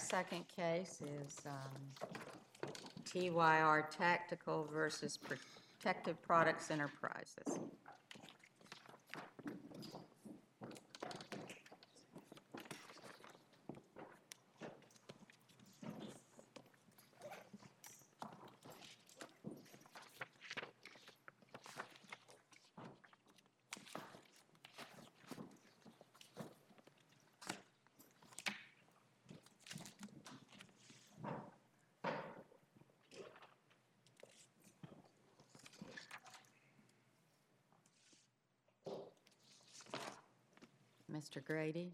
second case is TYR Tactical versus Protective Products Enterprises. Mr. Grady.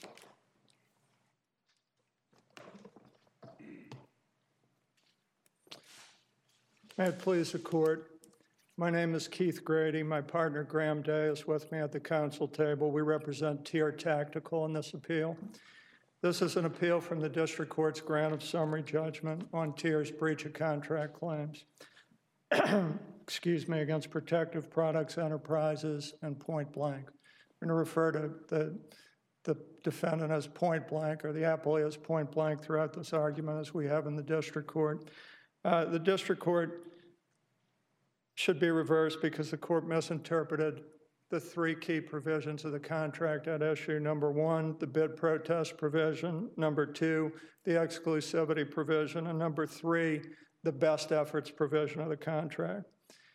May it please the court. My name is Keith Grady. My partner Graham Day is with me at the council table. We represent TYR Tactical in this appeal. This is an appeal from the district court's grant of summary judgment on TYR's breach of contract claims. Excuse me, against Protective Products Enterprises and Point Blank. I'm going to refer to the defendant as Point Blank, or the appellee as Point Blank, throughout this argument, as we have in the district court. The district court should be reversed because the court misinterpreted the three key provisions of the contract at issue. Number one, the bid protest provision. Number two, the exclusivity provision. And number three, the best efforts provision of the contract.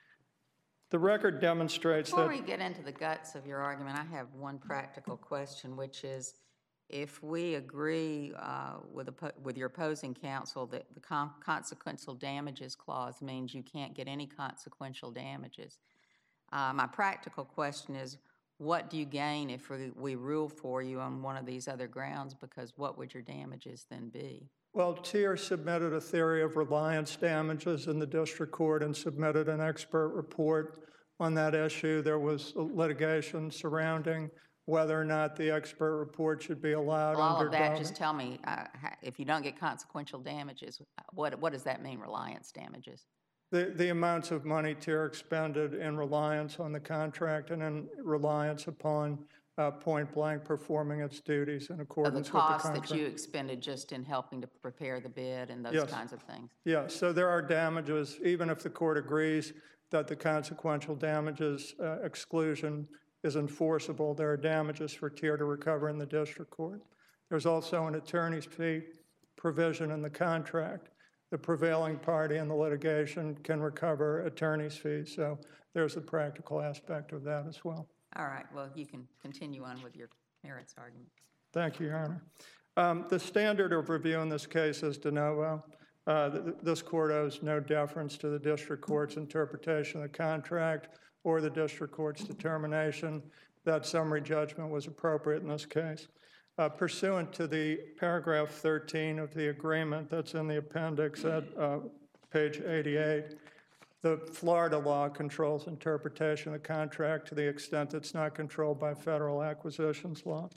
The record demonstrates Before we get into the guts of your argument, I have one practical question, which is, if we agree with your opposing counsel that the consequential damages clause means you can't get any consequential damages, my practical question is, what do you gain if we rule for you on one of these other grounds? Because what would your damages then be? Well, TYR submitted a theory of reliance damages in the district court and submitted an expert report on that issue. There was litigation surrounding whether or not the expert report should be allowed. Well, all under of that, government. just tell me, if you don't get consequential damages, what does that mean, reliance damages? The amounts of money TYR expended in reliance on the contract and in reliance upon Point Blank performing its duties in accordance with the contract. The cost that you expended just in helping to prepare the bid and those kinds of things. Yes, so there are damages, even if the court agrees that the consequential damages exclusion is enforceable, there are damages for TYR to recover in the district court. There's also an attorney's fee provision in the contract. The prevailing party in the litigation can recover attorney's fees, so there's a practical aspect of that as well. All right, well, you can continue on with your merits argument. Thank you, Your Honor. The standard of review in this case is de novo. This court owes no deference to the district court's interpretation of the contract or the district court's determination that summary judgment was appropriate in this case. Pursuant to the paragraph 13 of the agreement that's in the appendix at page 88, the Florida law controls interpretation of the contract to the extent it's not controlled by federal acquisitions law.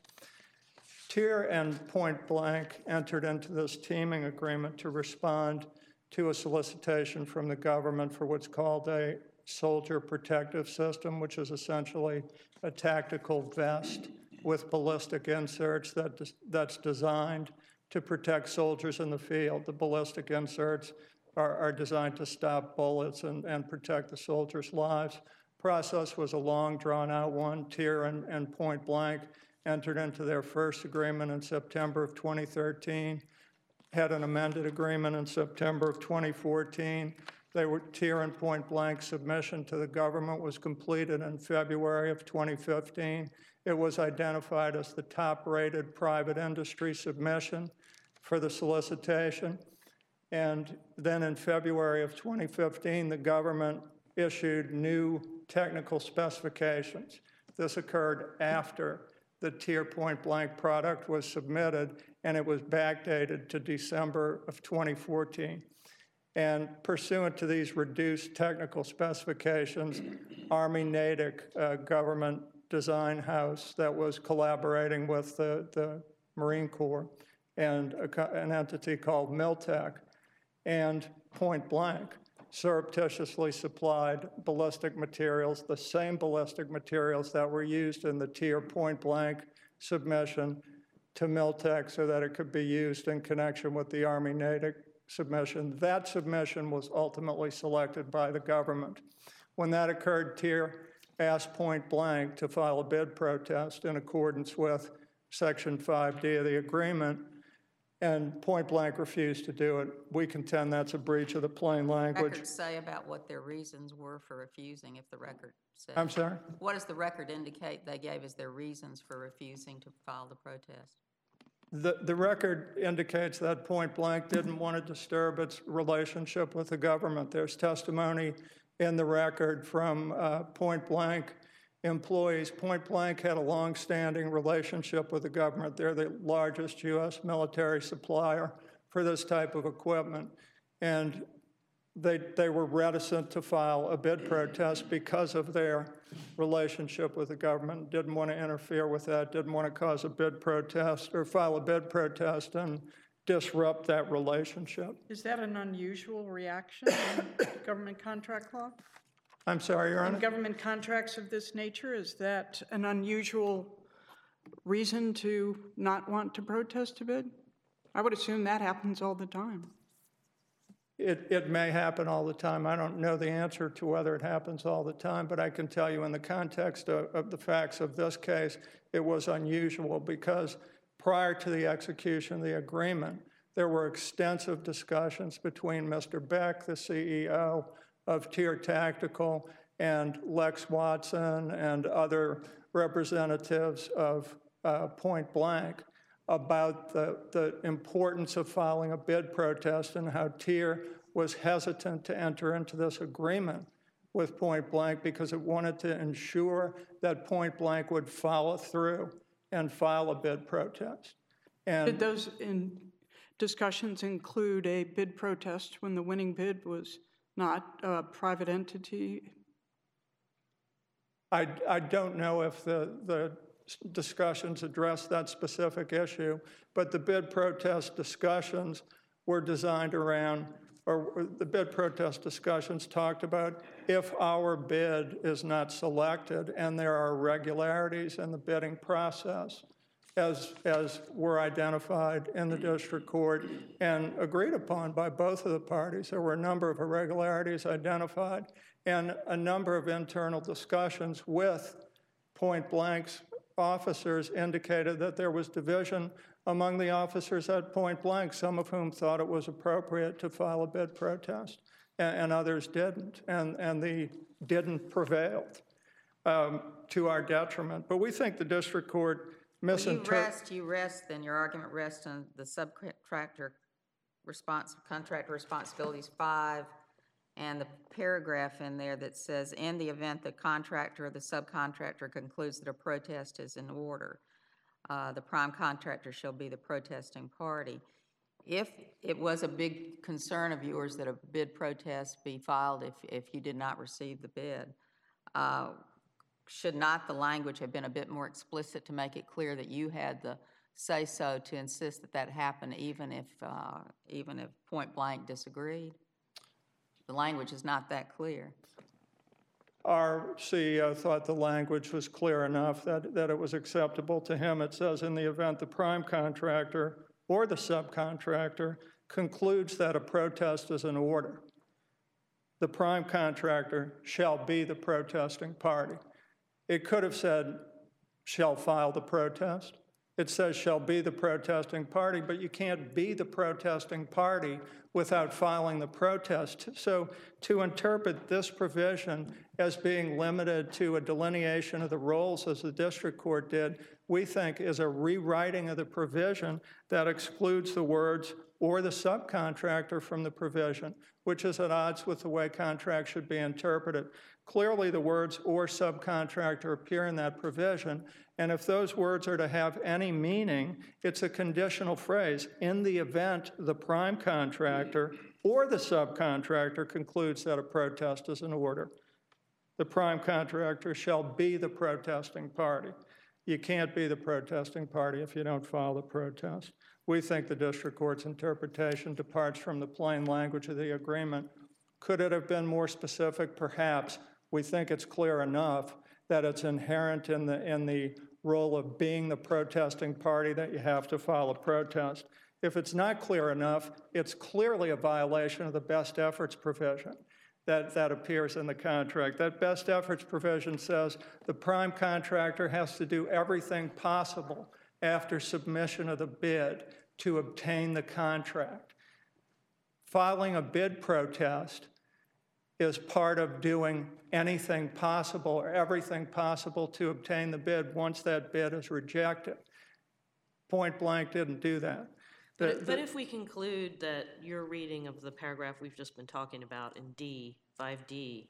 TYR and Point Blank entered into this teaming agreement to respond to a solicitation from the government for what's called a soldier protective system, which is essentially a tactical vest with ballistic inserts that's designed to protect soldiers in the field. The ballistic inserts are designed to stop bullets and protect the soldiers' lives. Process was a long, drawn-out one. TYR and Point Blank entered into their first agreement in September of 2013, had an amended agreement in September of 2014. TYR and Point Blank submission to the government was completed in February of 2015. It was identified as the top-rated private industry submission for the solicitation. And then in February of 2015, the government issued new technical specifications. This occurred after the TYR Point Blank product was submitted, and it was backdated to December of 2014. And pursuant to these reduced technical specifications, Army Natick government design house that was collaborating with the Marine Corps and an entity called Miltech and Point Blank surreptitiously supplied ballistic materials, the same ballistic materials that were used in the TYR Point Blank submission, to Miltech so that it could be used in connection with the Army-Natick submission. That submission was ultimately selected by the government. When that occurred, TIER asked point blank to file a bid protest in accordance with Section 5D of the agreement, and point blank refused to do it. We contend that's a breach of the plain language. Records say about what their reasons were for refusing, if the record says. I'm sorry? What does the record indicate they gave as their reasons for refusing to file the protest? The record indicates that point blank didn't want to disturb its relationship with the government. There's testimony in the record from point blank employees. Point blank had a long-standing relationship with the government. They're the largest U.S. military supplier for this type of equipment. And they were reticent to file a bid protest because of their relationship with the government, didn't want to interfere with that, didn't want to cause a bid protest or file a bid protest and disrupt that relationship. Is that an unusual reaction in government contract law? I'm sorry, Your Honor? In government contracts of this nature, is that an unusual reason to not want to protest a bid? I would assume that happens all the time. It may happen all the time. I don't know the answer to whether it happens all the time, but I can tell you in the context of the facts of this case, it was unusual because prior to the execution of the agreement, there were extensive discussions between Mr. Beck, the CEO of TIER Tactical, and Lex Watson and other representatives of Point Blank about the importance of filing a bid protest and how TIER was hesitant to enter into this agreement with Point Blank because it wanted to ensure that Point Blank would follow through and file a bid protest. And Did those discussions include a bid protest when the winning bid was not a private entity? I don't know if the discussions addressed that specific issue, but the bid protest discussions were designed around, or the bid protest discussions talked about if our bid is not selected and there are irregularities in the bidding process, as were identified in the district court and agreed upon by both of the parties. There were a number of irregularities identified and a number of internal discussions with Point Blank's officers indicated that there was division among the officers at Point Blank, some of whom thought it was appropriate to file a bid protest, and others didn't, and the didn't prevailed to our detriment. But we think the district court misinterpreted. You rest, then your argument rests on the subcontractor contractor responsibilities 5 and the paragraph in there that says, in the event the contractor or the subcontractor concludes that a protest is in order, the prime contractor shall be the protesting party. If it was a big concern of yours that a bid protest be filed if you did not receive the bid, should not the language have been a bit more explicit to make it clear that you had the say-so to insist that that happened even if Point Blank disagreed? The language is not that clear. Our CEO thought the language was clear enough that it was acceptable to him. It says, in the event the prime contractor or the subcontractor concludes that a protest is in order, the prime contractor shall be the protesting party. It could have said, shall file the protest. It says, shall be the protesting party, but you can't be the protesting party without filing the protest. So to interpret this provision as being limited to a delineation of the roles as the district court did, we think is a rewriting of the provision that excludes the words or the subcontractor from the provision, which is at odds with the way contracts should be interpreted. Clearly, the words or subcontractor appear in that provision, and if those words are to have any meaning, it's a conditional phrase. In the event the prime contractor or the subcontractor concludes that a protest is in order, the prime contractor shall be the protesting party. You can't be the protesting party if you don't file the protest. We think the district court's interpretation departs from the plain language of the agreement. Could it have been more specific? Perhaps. We think it's clear enough that it's inherent in the role of being the protesting party that you have to file a protest. If it's not clear enough, it's clearly a violation of the best efforts provision that appears in the contract. That best efforts provision says the prime contractor has to do everything possible after submission of the bid to obtain the contract. Filing a bid protest is part of doing anything possible or everything possible to obtain the bid once that bid is rejected. Point blank didn't do that. But if we conclude that your reading of the paragraph we've just been talking about in D, 5D,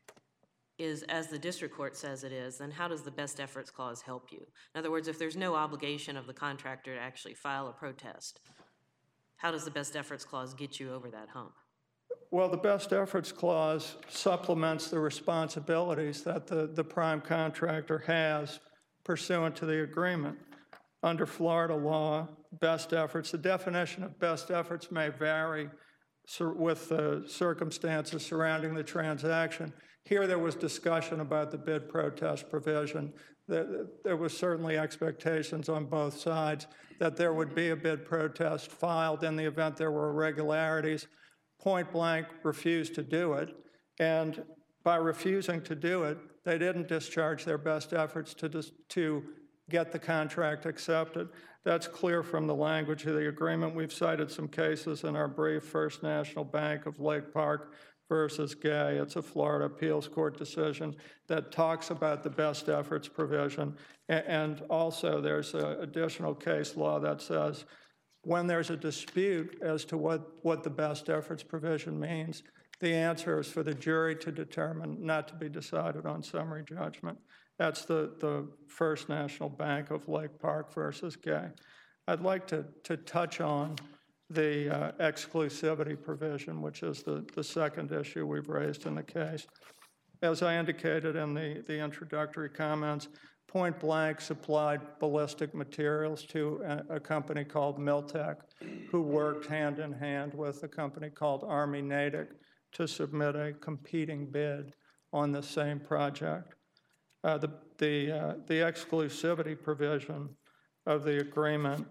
is as the district court says it is, then how does the best efforts clause help you? In other words, if there's no obligation of the contractor to actually file a protest, how does the best efforts clause get you over that hump? Well, the best efforts clause supplements the responsibilities that the prime contractor has pursuant to the agreement. Under Florida law, best efforts, the definition of best efforts may vary with the circumstances surrounding the transaction. Here there was discussion about the bid protest provision. There was certainly expectations on both sides that there would be a bid protest filed in the event there were irregularities. Point blank refused to do it, and by refusing to do it, they didn't discharge their best efforts to get the contract accepted. That's clear from the language of the agreement. We've cited some cases in our brief, First National Bank of Lake Park versus Gay. It's a Florida appeals court decision that talks about the best efforts provision. And also there's an additional case law that says when there's a dispute as to what the best efforts provision means, the answer is for the jury to determine, not to be decided on summary judgment. That's the First National Bank of Lake Park versus Gay. I'd like to touch on the exclusivity provision, which is the second issue we've raised in the case. As I indicated in the introductory comments, Point Blank supplied ballistic materials to a company called Miltech, who worked hand in hand with a company called Army Natick to submit a competing bid on the same project. The exclusivity provision of the agreement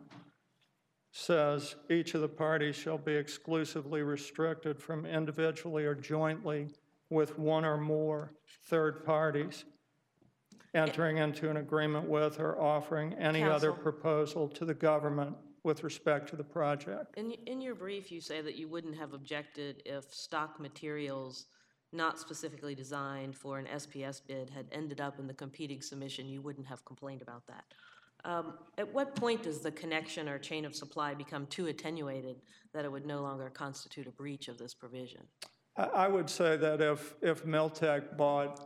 says each of the parties shall be exclusively restricted from individually or jointly with one or more third parties entering into an agreement with or offering any other proposal to the government with respect to the project. In your brief, you say that you wouldn't have objected if stock materials not specifically designed for an SPS bid had ended up in the competing submission. You wouldn't have complained about that. At what point does the connection or chain of supply become too attenuated that it would no longer constitute a breach of this provision? I would say that if Miltech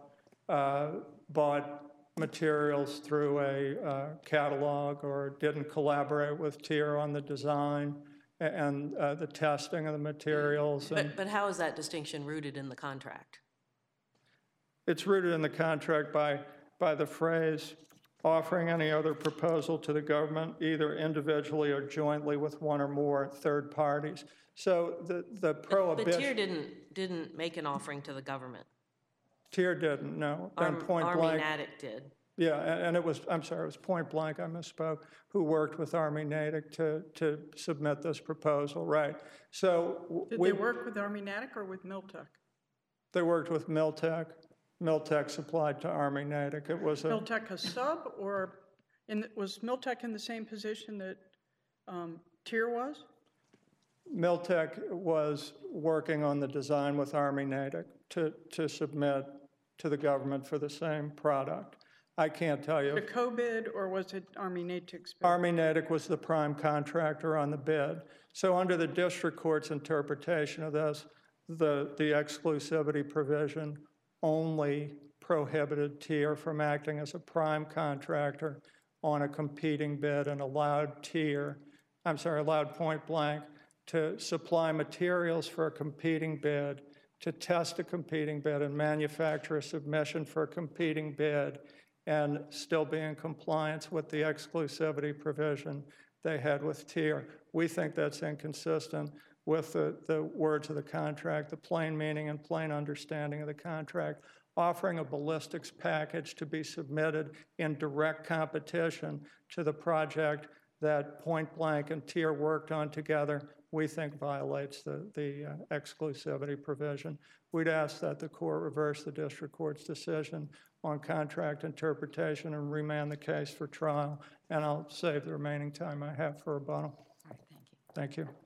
bought materials through a catalog or didn't collaborate with TIER on the design and the testing of the materials. But how is that distinction rooted in the contract? It's rooted in the contract by the phrase, offering any other proposal to the government, either individually or jointly with one or more third parties. So the prohibition... But TIER didn't make an offering to the government. TIER didn't, no. Army Natick did. Yeah, and it was, I'm sorry, it was Point Blank, I misspoke, who worked with Army Natick to submit this proposal, right. So Did they work with Army Natick or with Miltech? They worked with Miltech. Miltech supplied to Army Natick. It was Miltech a sub, or was Miltech in the same position that TIER was? Miltech was working on the design with Army Natick to submit to the government for the same product. I can't tell you. A co-bid, or was it Army Natick's bid? Army Natick was the prime contractor on the bid. So under the district court's interpretation of this, the exclusivity provision only prohibited TIER from acting as a prime contractor on a competing bid and allowed Point Blank to supply materials for a competing bid, to test a competing bid and manufacture a submission for a competing bid and still be in compliance with the exclusivity provision they had with TIER. We think that's inconsistent with the words of the contract, the plain meaning and plain understanding of the contract, offering a ballistics package to be submitted in direct competition to the project that Point Blank and TIER worked on together, we think violates the exclusivity provision. We'd ask that the court reverse the district court's decision on contract interpretation and remand the case for trial. And I'll save the remaining time I have for rebuttal. All right, thank you. Thank you.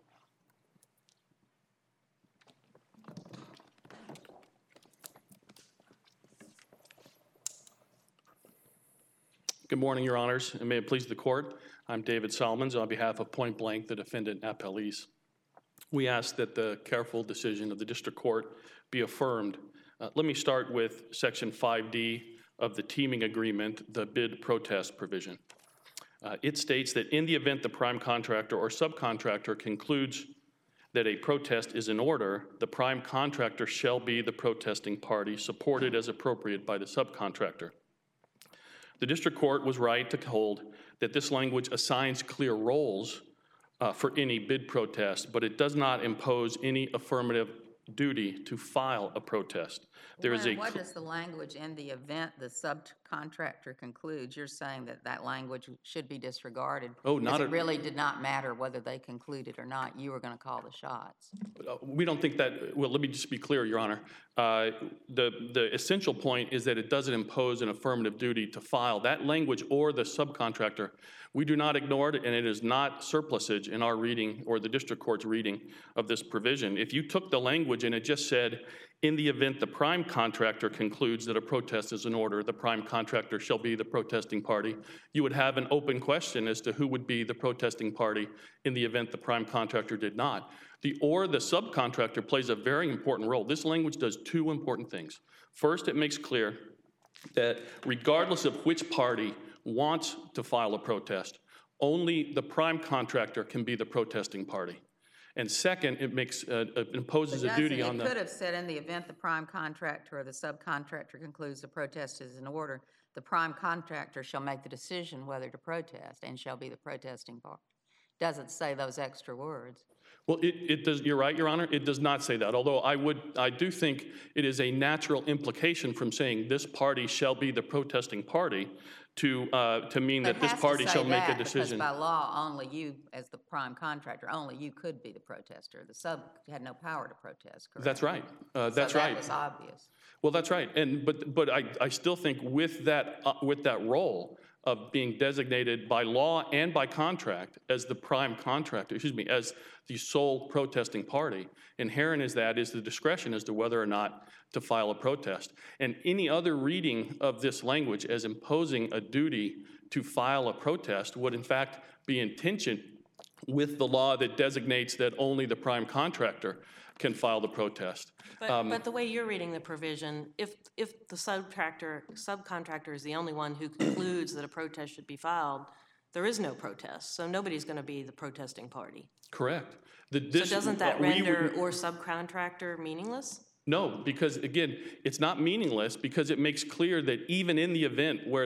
Good morning, Your Honors, and may it please the court. I'm David Solomons on behalf of Point Blank, the defendant appellees. We ask that the careful decision of the district court be affirmed. Let me start with Section 5D of the teaming agreement, the bid protest provision. It states that in the event the prime contractor or subcontractor concludes that a protest is in order, the prime contractor shall be the protesting party, supported as appropriate by the subcontractor. The district court was right to hold that this language assigns clear roles for any bid protest, but it does not impose any affirmative duty to file a protest. There is What is the language in the event the subcontractor concludes? You're saying that that language should be disregarded. Oh, not because at- it really did not matter whether they concluded or not. You were going to call the shots. We don't think that, well, let me just be clear, Your Honor. The essential point is that it doesn't impose an affirmative duty to file. That language or the subcontractor, we do not ignore it, and it is not surplusage in our reading or the district court's reading of this provision. If you took the language and it just said, in the event the prime contractor concludes that a protest is in order, the prime contractor shall be the protesting party, you would have an open question as to who would be the protesting party in the event the prime contractor did not. The subcontractor plays a very important role. This language does two important things. First, it makes clear that regardless of which party wants to file a protest, only the prime contractor can be the protesting party. And second, it imposes a duty on It the... could have said in the event the prime contractor or the subcontractor concludes the protest is in order, the prime contractor shall make the decision whether to protest and shall be the protesting party. Doesn't say those extra words. Well, it does. You're right, Your Honor. It does not say that. Although I do think it is a natural implication from saying this party shall be the protesting party to mean that this party shall make a decision. Because by law, only you, as the prime contractor, only you could be the protester. The sub had no power to protest, correct? That's right. That's so right. That was obvious. Well, that's right. But I still think with that role of being designated by law and by contract as the prime contractor, as the sole protesting party, inherent is the discretion as to whether or not to file a protest. And any other reading of this language as imposing a duty to file a protest would in fact be in tension with the law that designates that only the prime contractor can file the protest. But the way you're reading the provision, if the subcontractor is the only one who concludes that a protest should be filed, there is no protest, so nobody's going to be the protesting party. Correct. So doesn't that render or subcontractor meaningless? No, because again, it's not meaningless because it makes clear that even in the event where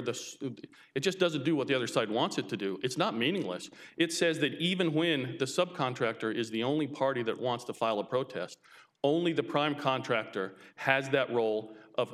it just doesn't do what the other side wants it to do, it's not meaningless. It says that even when the subcontractor is the only party that wants to file a protest, only the prime contractor has that role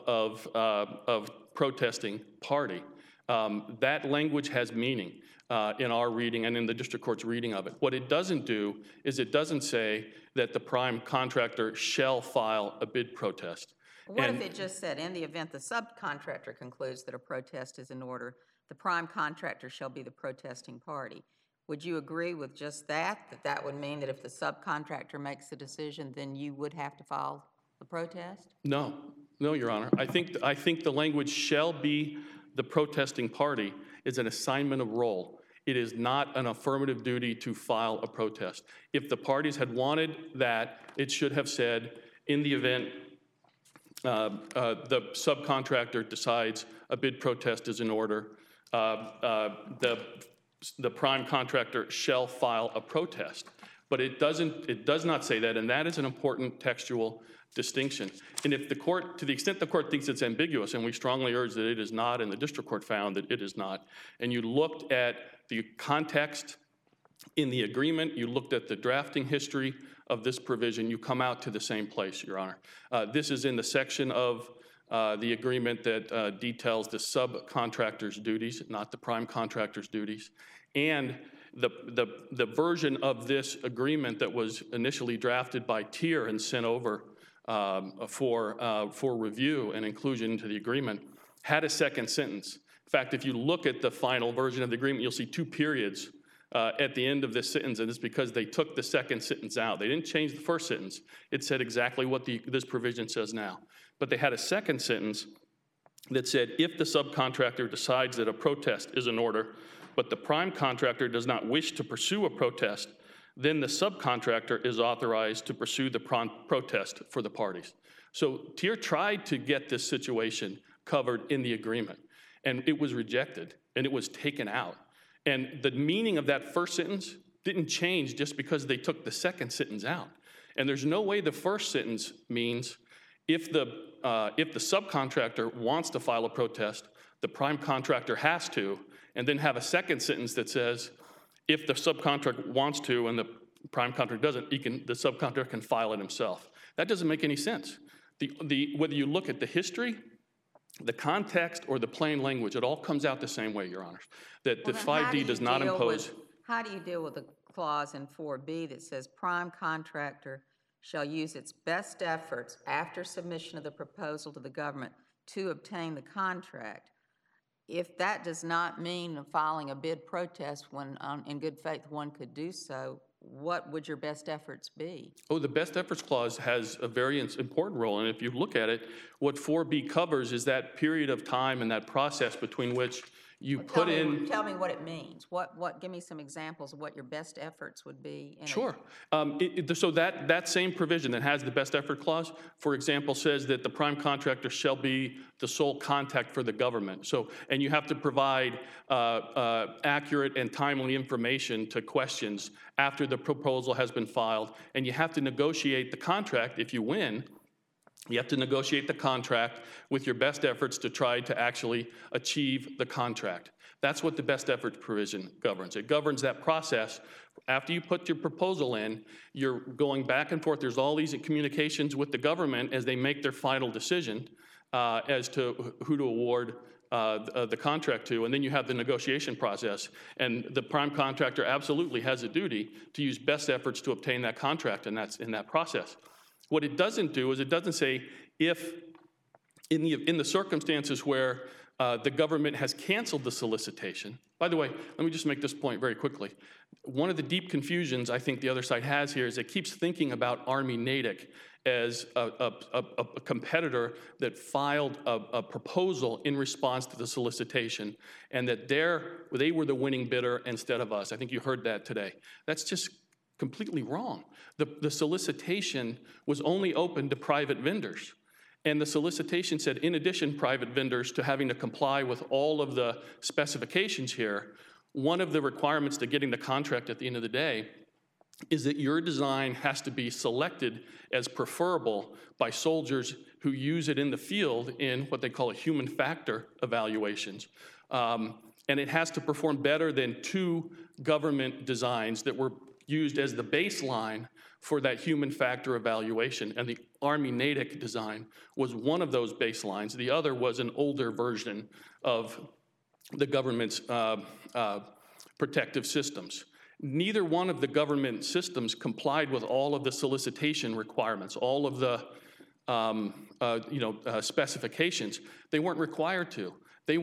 of protesting party. That language has meaning in our reading and in the district court's reading of it. What it doesn't do is it doesn't say that the prime contractor shall file a bid protest. What if it just said, in the event the subcontractor concludes that a protest is in order, the prime contractor shall be the protesting party? Would you agree with just that that would mean that if the subcontractor makes the decision, then you would have to file the protest? No, Your Honor. I think the language shall be the protesting party is an assignment of role. It is not an affirmative duty to file a protest. If the parties had wanted that, it should have said, in the event the subcontractor decides a bid protest is in order, the prime contractor shall file a protest. But it does not say that, and that is an important textual distinction. And if the court, to the extent the court thinks it's ambiguous, and we strongly urge that it is not, and the district court found that it is not, and you looked at the context in the agreement, you looked at the drafting history of this provision, you come out to the same place, Your Honor. This is in the section of the agreement that details the subcontractor's duties, not the prime contractor's duties. And the version of this agreement that was initially drafted by TIER and sent over for review and inclusion into the agreement had a second sentence. In fact, if you look at the final version of the agreement, you'll see 2 periods at the end of this sentence, and it's because they took the second sentence out. They didn't change the first sentence. It said exactly what this provision says now. But they had a second sentence that said, if the subcontractor decides that a protest is in order, but the prime contractor does not wish to pursue a protest, then the subcontractor is authorized to pursue the protest for the parties. So TIER tried to get this situation covered in the agreement, and it was rejected, and it was taken out. And the meaning of that first sentence didn't change just because they took the second sentence out. And there's no way the first sentence means if the subcontractor wants to file a protest, the prime contractor has to, and then have a second sentence that says, if the subcontractor wants to and the prime contractor doesn't, the subcontractor can file it himself. That doesn't make any sense. Whether you look at the history, the context, or the plain language, it all comes out the same way, Your Honors. That the 5D does not impose. How do you deal with the clause in 4B that says prime contractor shall use its best efforts after submission of the proposal to the government to obtain the contract? If that does not mean filing a bid protest when in good faith one could do so, what would your best efforts be? Oh, the best efforts clause has a very important role. And if you look at it, what 4B covers is that period of time and that process between which you put in. Tell me what it means. Give me some examples of what your best efforts would be. Sure. So that same provision that has the best effort clause, for example, says that the prime contractor shall be the sole contact for the government. So, and you have to provide accurate and timely information to questions after the proposal has been filed, and you have to negotiate the contract if you win. You have to negotiate the contract with your best efforts to try to actually achieve the contract. That's what the best efforts provision governs. It governs that process. After you put your proposal in, you're going back and forth. There's all these communications with the government as they make their final decision as to who to award the contract to, and then you have the negotiation process. And the prime contractor absolutely has a duty to use best efforts to obtain that contract, and that's in that process. What it doesn't do is it doesn't say if, in the circumstances where the government has canceled the solicitation. By the way, let me just make this point very quickly. One of the deep confusions I think the other side has here is it keeps thinking about Army Natick as a competitor that filed a proposal in response to the solicitation, and that they were the winning bidder instead of us. I think you heard that today. That's just completely wrong. The solicitation was only open to private vendors. And the solicitation said, in addition, private vendors, to having to comply with all of the specifications here, one of the requirements to getting the contract at the end of the day is that your design has to be selected as preferable by soldiers who use it in the field in what they call a human factor evaluations. And it has to perform better than 2 government designs that were used as the baseline for that human factor evaluation. And the Army Natick design was one of those baselines. The other was an older version of the government's protective systems. Neither one of the government systems complied with all of the solicitation requirements, all of the specifications. They weren't required to. The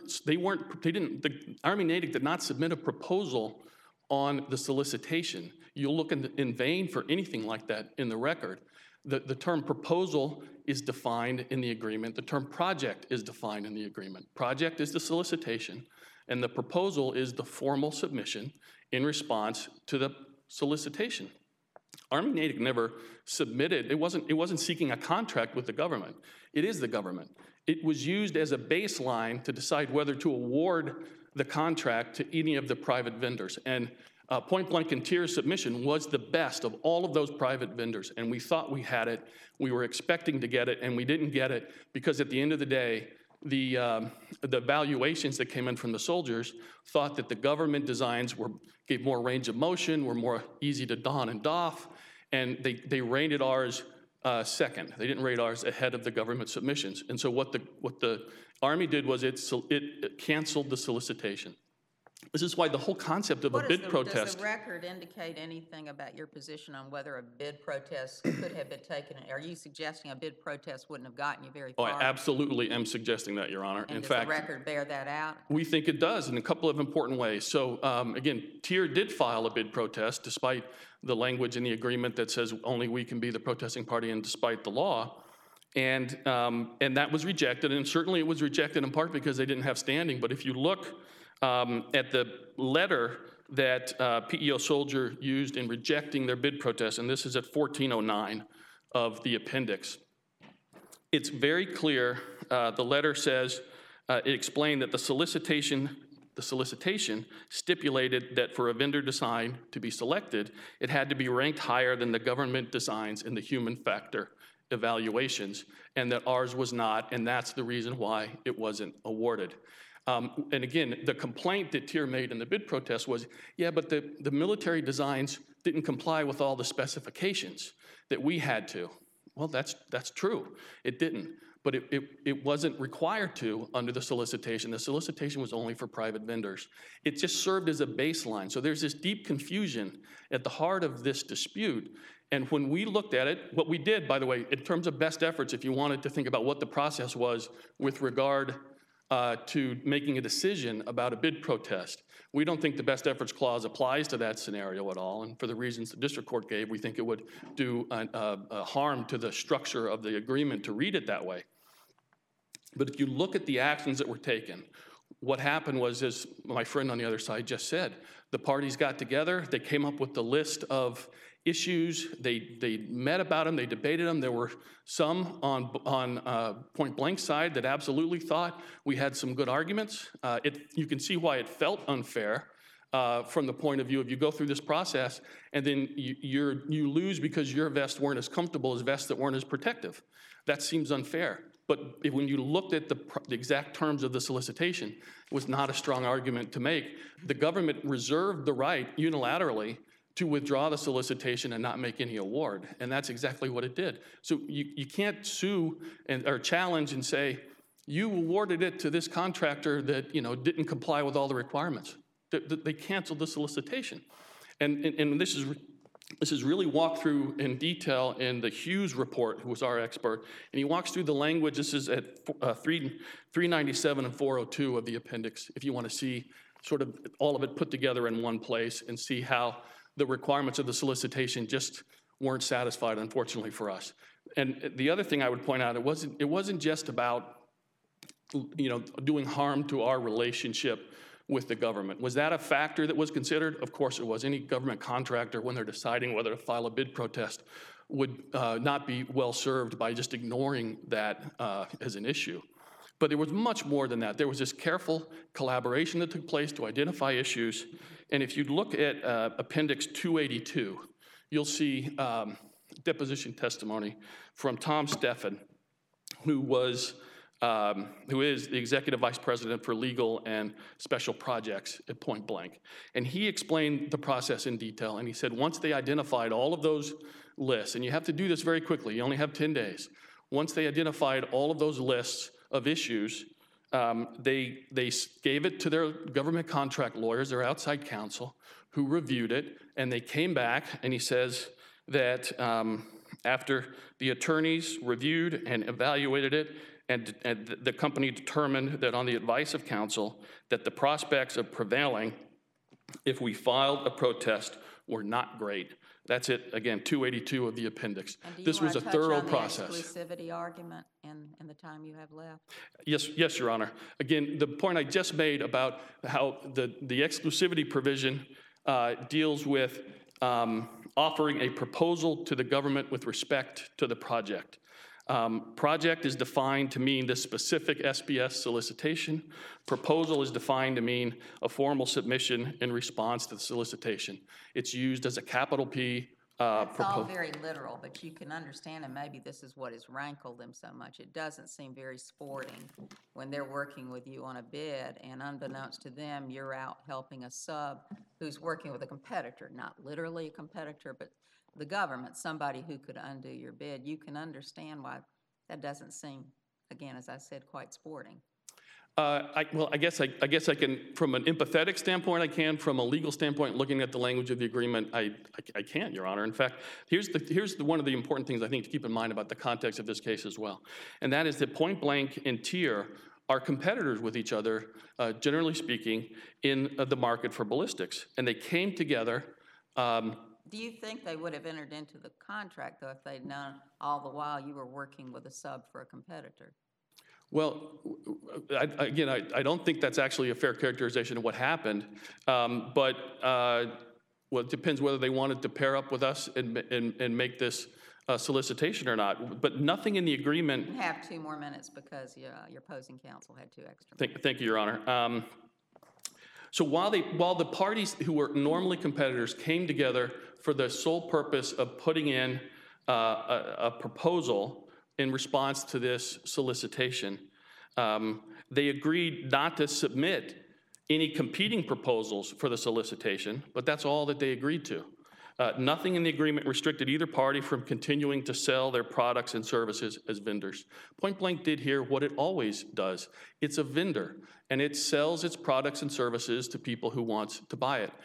Army Natick did not submit a proposal on the solicitation. You'll look in vain for anything like that in the record. The term proposal is defined in the agreement. The term project is defined in the agreement. Project is the solicitation, and the proposal is the formal submission in response to the solicitation. Army Natick never submitted, it wasn't seeking a contract with the government. It is the government. It was used as a baseline to decide whether to award the contract to any of the private vendors. And Point Blank and TIER's submission was the best of all of those private vendors. And we thought we had it. We were expecting to get it, and we didn't get it because at the end of the day, the valuations that came in from the soldiers thought that the government designs gave more range of motion, were more easy to don and doff, and they rated ours second. They didn't rate ours ahead of the government submissions. And so what the Army did was it canceled the solicitation. This is why the whole concept of a bid Does protest. the record indicate anything about your position on whether a bid protest could have been taken? Are you suggesting a bid protest wouldn't have gotten you very Oh, far? I absolutely am suggesting that, Your Honor. And In does fact, the record bear that out? we think it does in a couple of important ways. So again, TIER did file a bid protest despite the language in the agreement that says only we can be the protesting party and despite the law. And that was rejected, and certainly it was rejected in part because they didn't have standing. But if you look at the letter that PEO Soldier used in rejecting their bid protest, and this is at 1409 of the appendix, it's very clear. The letter says, it explained that the solicitation stipulated that for a vendor design to be selected, it had to be ranked higher than the government designs in the human factor evaluations, and that ours was not, and that's the reason why it wasn't awarded. And again, the complaint that TIER made in the bid protest was, yeah, but the military designs didn't comply with all the specifications that we had to. Well, that's true. It didn't. But it wasn't required to under the solicitation. The solicitation was only for private vendors. It just served as a baseline. So there's this deep confusion at the heart of this dispute. And when we looked at it, what we did, by the way, in terms of best efforts, if you wanted to think about what the process was with regard to making a decision about a bid protest, we don't think the best efforts clause applies to that scenario at all. And for the reasons the district court gave, we think it would do a harm to the structure of the agreement to read it that way. But if you look at the actions that were taken, what happened was, as my friend on the other side just said, the parties got together, they came up with the list of issues, they met about them, they debated them. There were some on Point Blank's side that absolutely thought we had some good arguments. You can see why it felt unfair from the point of view of you go through this process and then you lose because your vests weren't as comfortable as vests that weren't as protective. That seems unfair. But when you looked at the exact terms of the solicitation, it was not a strong argument to make. The government reserved the right unilaterally to withdraw the solicitation and not make any award. And that's exactly what it did. So you can't sue or challenge and say, you awarded it to this contractor that didn't comply with all the requirements. They canceled the solicitation. And this is really walked through in detail in the Hughes report, who was our expert. And he walks through the language. This is at 397 and 402 of the appendix, if you want to see sort of all of it put together in one place and see how the requirements of the solicitation just weren't satisfied, unfortunately for us. And the other thing I would point out, it wasn't just about doing harm to our relationship with the government. Was that a factor that was considered? Of course it was. Any government contractor, when they're deciding whether to file a bid protest, would not be well served by just ignoring that as an issue. But there was much more than that. There was this careful collaboration that took place to identify issues. And if you look at Appendix 282, you'll see deposition testimony from Tom Steffen, who is the Executive Vice President for Legal and Special Projects at Point Blank. And he explained the process in detail, and he said once they identified all of those lists, and you have to do this very quickly, you only have 10 days. Once they identified all of those lists of issues, they gave it to their government contract lawyers, their outside counsel, who reviewed it, and they came back, and he says that after the attorneys reviewed and evaluated it, and the company determined that on the advice of counsel, that the prospects of prevailing if we filed a protest were not great. That's it, again, 282 of the appendix. This was a thorough process. Do you want to touch on the exclusivity argument in the time you have left? Yes, Your Honor. Again, the point I just made about how the exclusivity provision deals with offering a proposal to the government with respect to the project. Project is defined to mean the specific SPS solicitation. Proposal is defined to mean a formal submission in response to the solicitation. It's used as a capital P It's all very literal, but you can understand, and maybe this is what has rankled them so much. It doesn't seem very sporting when they're working with you on a bid, and unbeknownst to them, you're out helping a sub who's working with a competitor, not literally a competitor, but the government, somebody who could undo your bid, you can understand why that doesn't seem, again, as I said, quite sporting. I guess I can, from an empathetic standpoint, I can. From a legal standpoint, looking at the language of the agreement, I can't, Your Honor. In fact, here's one of the important things I think to keep in mind about the context of this case as well, and that is that Point Blank and TYR are competitors with each other, generally speaking, in the market for ballistics, and they came together. Do you think they would have entered into the contract, though, if they'd known all the while you were working with a sub for a competitor? Well, I don't think that's actually a fair characterization of what happened, but well, it depends whether they wanted to pair up with us and make this solicitation or not. But nothing in the agreement. You have 2 more minutes because your opposing counsel had 2 extra. Thank you, Your Honor. So while the parties who were normally competitors came together for the sole purpose of putting in a proposal in response to this solicitation, they agreed not to submit any competing proposals for the solicitation, but that's all that they agreed to. Nothing in the agreement restricted either party from continuing to sell their products and services as vendors. Point Blank did here what it always does. It's a vendor, and it sells its products and services to people who want to buy it.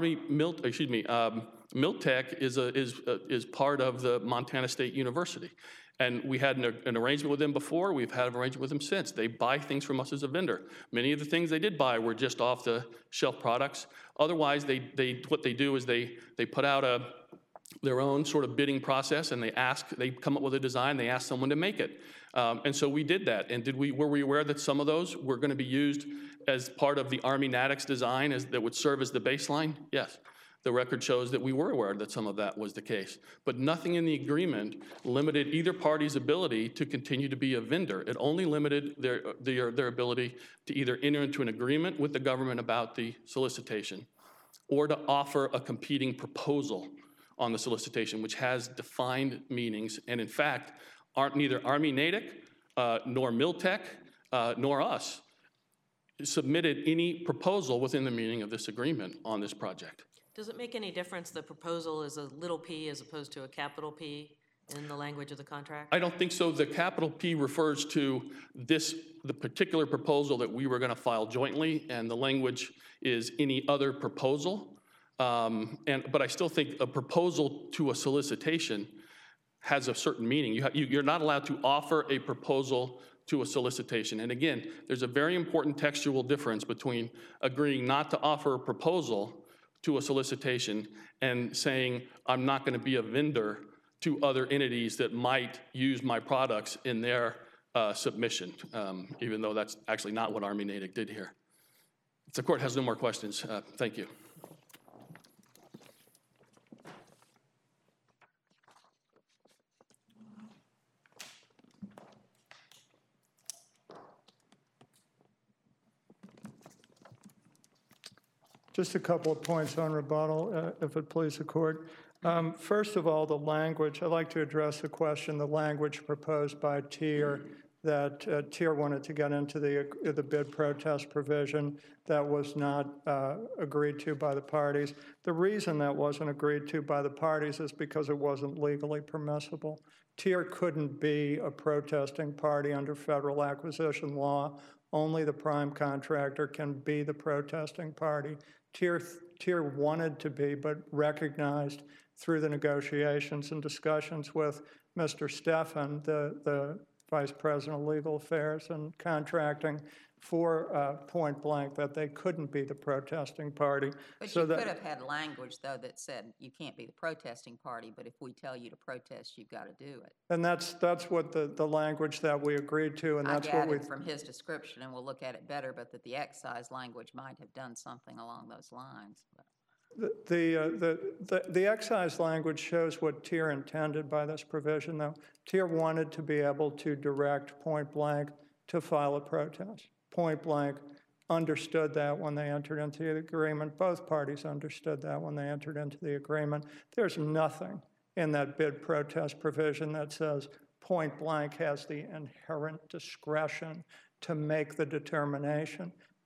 Miltech is part of the Montana State University. And we had an arrangement with them before. We've had an arrangement with them since. They buy things from us as a vendor. Many of the things they did buy were just off-the-shelf products. Otherwise, what they do is they put out their own sort of bidding process, and they come up with a design. They ask someone to make it, and so we did that. And were we aware that some of those were going to be used as part of the Army NATIX design that would serve as the baseline? Yes. The record shows that we were aware that some of that was the case. But nothing in the agreement limited either party's ability to continue to be a vendor. It only limited their ability to either enter into an agreement with the government about the solicitation or to offer a competing proposal on the solicitation, which has defined meanings. And in fact, neither Army NATIC nor Miltech nor us submitted any proposal within the meaning of this agreement on this project. Does it make any difference the proposal is a little p as opposed to a capital P in the language of the contract? I don't think so. The capital P refers to the particular proposal that we were going to file jointly, and the language is any other proposal. But I still think a proposal to a solicitation has a certain meaning. You're not allowed to offer a proposal to a solicitation. And again, there's a very important textual difference between agreeing not to offer a proposal to a solicitation and saying, I'm not going to be a vendor to other entities that might use my products in their submission, even though that's actually not what Army NATIC did here. If the court has no more questions, thank you. Just a couple of points on rebuttal, if it please the court. First of all, the language, I'd like to address the question, the language proposed by TYR, that TYR wanted to get into the bid protest provision that was not agreed to by the parties. The reason that wasn't agreed to by the parties is because it wasn't legally permissible. TYR couldn't be a protesting party under federal acquisition law. Only the prime contractor can be the protesting party. TYR wanted to be, but recognized through the negotiations and discussions with Mr. Stephan, the Vice President of Legal Affairs and Contracting for Point Blank, that they couldn't be the protesting party. But you could have had language, though, that said you can't be the protesting party, but if we tell you to protest, you've got to do it. And that's what the language that we agreed to, and that's what we... I gathered from his description, and we'll look at it better, but that the excise language might have done something along those lines. The excise language shows what TYR intended by this provision, though. TYR wanted to be able to direct Point Blank to file a protest. Point Blank understood that when they entered into the agreement. Both parties understood that when they entered into the agreement. There's nothing in that bid protest provision that says Point Blank has the inherent discretion to make the determination.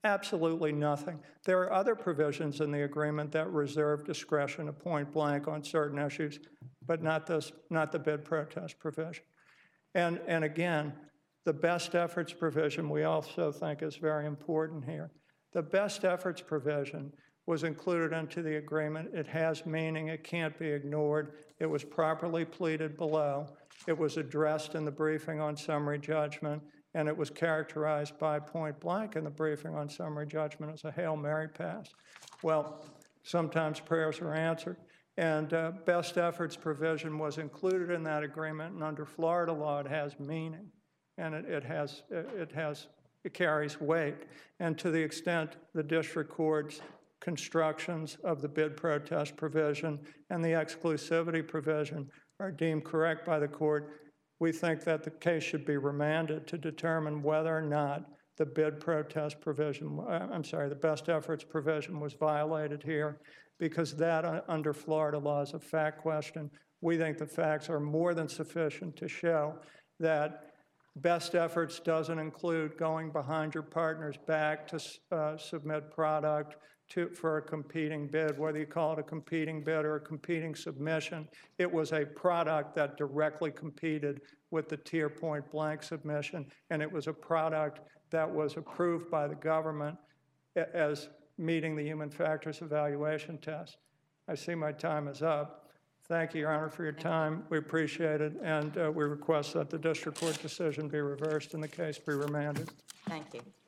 Absolutely nothing. There are other provisions in the agreement that reserve discretion to point blank on certain issues, but not the bid protest provision. And again, the best efforts provision we also think is very important here. The best efforts provision was included into the agreement. It has meaning. It can't be ignored. It was properly pleaded below. It was addressed in the briefing on summary judgment, and it was characterized by point blank in the briefing on summary judgment as a Hail Mary pass. Well, sometimes prayers are answered. And best efforts provision was included in that agreement, and under Florida law, it has meaning, and it carries weight. And to the extent the district court's constructions of the bid protest provision and the exclusivity provision are deemed correct by the court, we think that the case should be remanded to determine whether or not the bid protest provision, the best efforts provision was violated here, because that under Florida law is a fact question. We think the facts are more than sufficient to show that best efforts doesn't include going behind your partner's back to submit product for a competing bid, whether you call it a competing bid or a competing submission. It was a product that directly competed with the tier point blank submission, and it was a product that was approved by the government as meeting the human factors evaluation test. I see my time is up. Thank you, Your Honor, for your time. We appreciate it, and we request that the district court decision be reversed and the case be remanded. Thank you.